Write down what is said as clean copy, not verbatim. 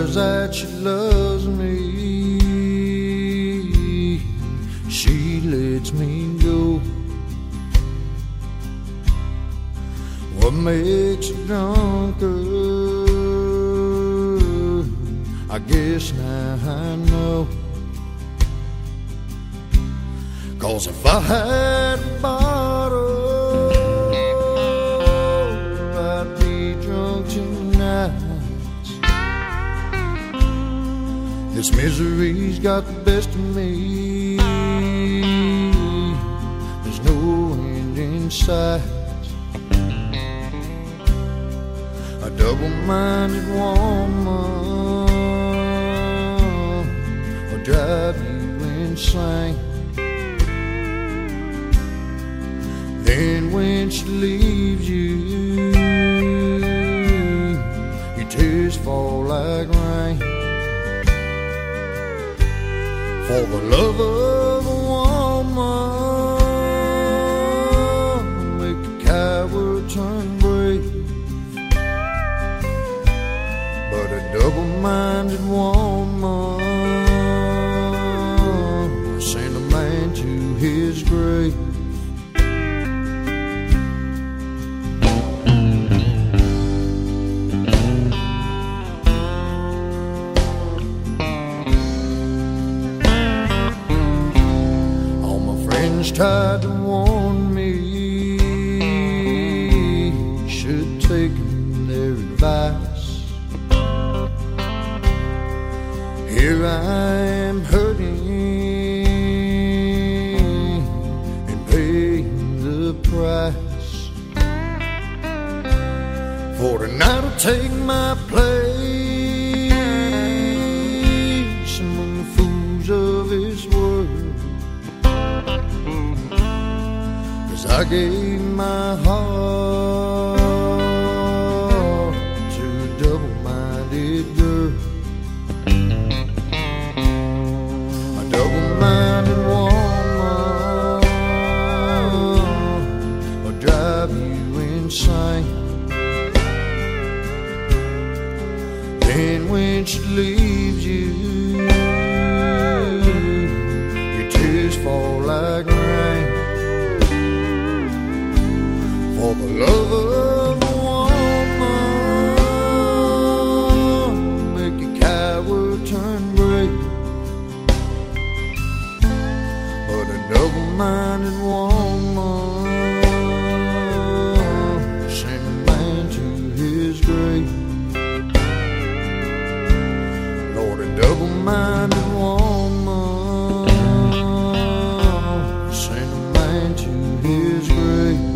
swears that she loves me, she lets me go. What makes a drunkard? I guess now I know. 'Cause if I had a bottle, I'd be drunk tonight. This misery's got the best of me. There's no end in sight. A double-minded woman will drive you insane. Then when she leaves you, your tears fall like rain. For the love of a woman, make a coward turn brave. But a double-minded woman will send a man to his grave. Tried to warn me, should take their advice. Here I am hurting and paying the price. For tonight I'll take my place among the fools of this world. I gave my heart to a double-minded girl. A double-minded woman will drive you insane. Then when she leaves you, your tears fall like rain. For the love of a woman, make a coward turn brave. But a double-minded woman send a man to his grave. Lord, a double-minded woman send a man to his grave.